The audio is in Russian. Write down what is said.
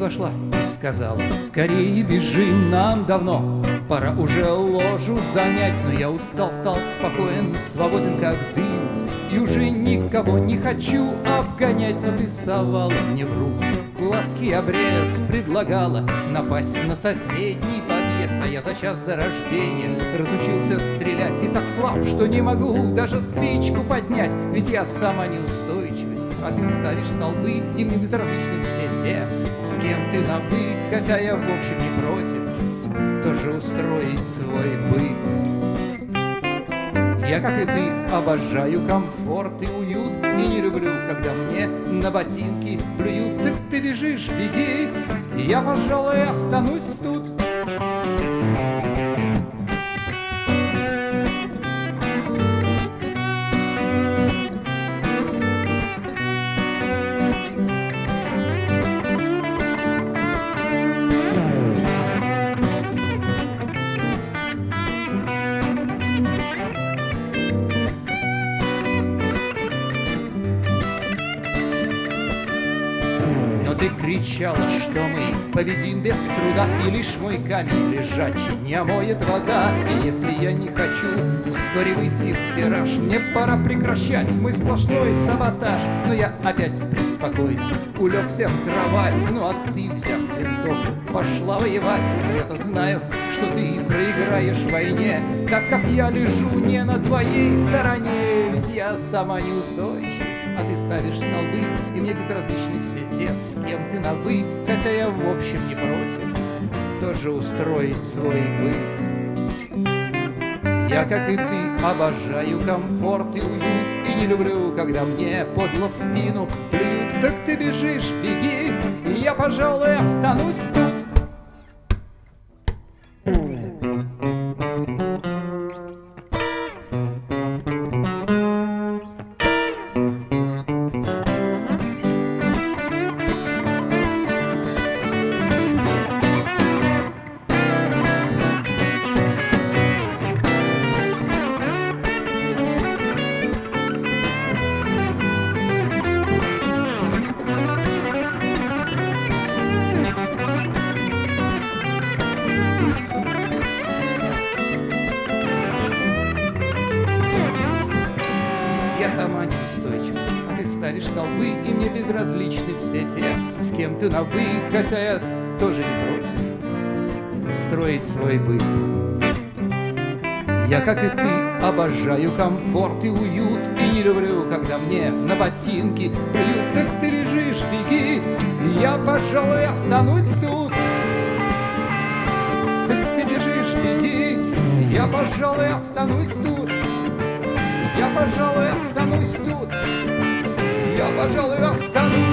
вошла и сказала: скорее бежим, нам давно пора уже ложу занять. Но я устал, стал спокоен, свободен как дым, и уже никого не хочу обгонять. Но ты совала мне в руку глазкий обрез, предлагала напасть на соседний подъезд. А я за час до рождения разучился стрелять и так слаб, что не могу даже спичку поднять. Ведь я сама неустойчивость, а ты ставишь столбы, и мне безразличны все те, с кем ты на «вы». Хотя я в общем не против тоже устроить свой быт. Я, как и ты, обожаю комфорт и уют, и не люблю, когда мне на ботинки плюют. Так ты бежишь, беги, я, пожалуй, останусь тут. Ты кричала, что мы победим без труда, и лишь мой камень лежачий не омоет вода. И если я не хочу вскоре выйти в тираж, мне пора прекращать мой сплошной саботаж. Но я опять преспокойно улегся в кровать. Ну а ты, взяв винтовку, пошла воевать. Но я-то знаю, что ты проиграешь в войне, так как я лежу не на твоей стороне. Ведь я сама неустойчивость, а ты ставишь столбы, и мне безразличны все те, с кем ты на «вы». Хотя я в общем не против тоже устроить свой быт. Я, как и ты, обожаю комфорт и уют, и не люблю, когда мне подло в спину плюют. Так ты бежишь, беги, и я, пожалуй, останусь тут. Я сама неустойчивость, а ты ставишь столбы, и мне безразличны все те, с кем ты на «вы». Хотя я тоже не против строить свой быт. Я, как и ты, обожаю комфорт и уют, и не люблю, когда мне на ботинки плюют. Так ты бежишь, беги, я, пожалуй, останусь тут. Так ты бежишь, беги, я, пожалуй, останусь тут. Я, пожалуй, останусь тут. Я, пожалуй, останусь.